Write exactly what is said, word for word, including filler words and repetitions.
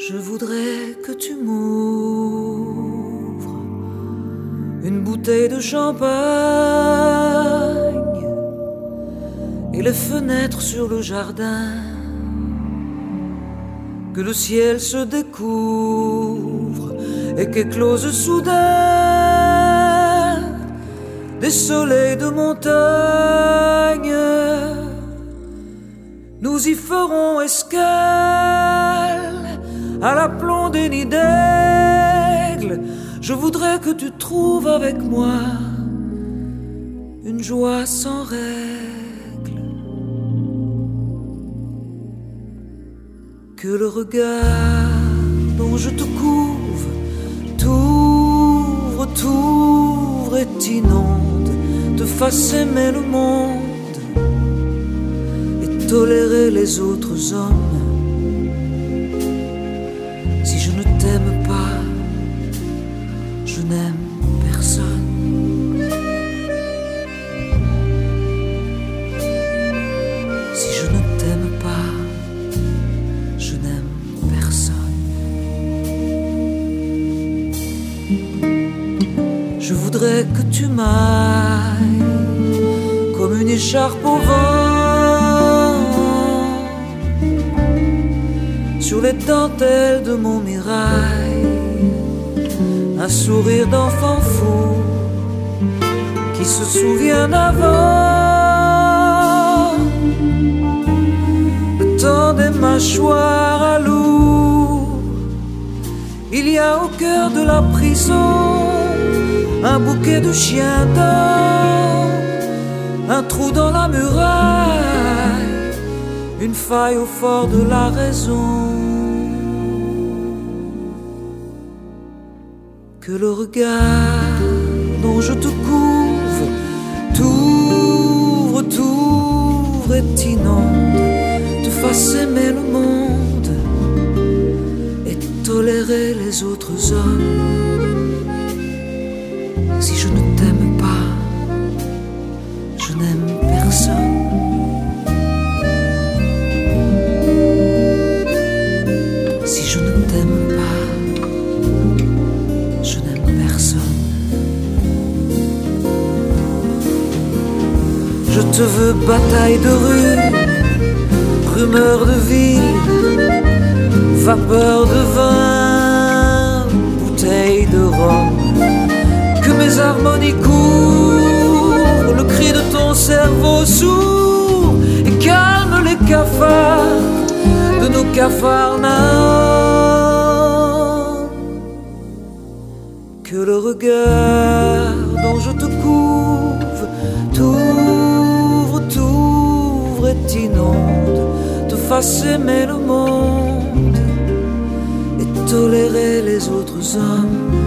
Je voudrais que tu m'ouvres une bouteille de champagne et les fenêtres sur le jardin, que le ciel se découvre et qu'éclose soudain des soleils de montagne. Nous y ferons escale à l'aplomb des nids d'aigle. Je voudrais que tu trouves avec moi une joie sans règle, que le regard dont je te couvre t'ouvre, t'ouvre et t'inonde, te fasse aimer le monde et tolérer les autres hommes. Si je ne t'aime pas, je n'aime personne. Si je ne t'aime pas, je n'aime personne. Je voudrais que tu m'ailles comme une écharpe au vent sur les dentelles de mon mirail, un sourire d'enfant fou qui se souvient d'avant, le temps des mâchoires à loup. Il y a au cœur de la prison un bouquet de chiens d'or, un trou dans la muraille, une faille au fort de la raison. Que le regard dont je te couvre t'ouvre, t'ouvre et t'inonde, te fasse aimer le monde et tolérer les autres hommes. Si je ne t'aime pas, je n'aime personne. Si je ne t'aime pas, je n'aime personne. Je te veux bataille de rue, rumeur de ville, vapeur de vin, bouteille de rhum. Que mes harmonies couvrent le cri de ton cerveau sourd et calme les cafards de nos capharnaüm. Que le regard dont je te couvre t'ouvre, t'ouvre et t'inonde, te fasse aimer le monde et tolérer les autres hommes.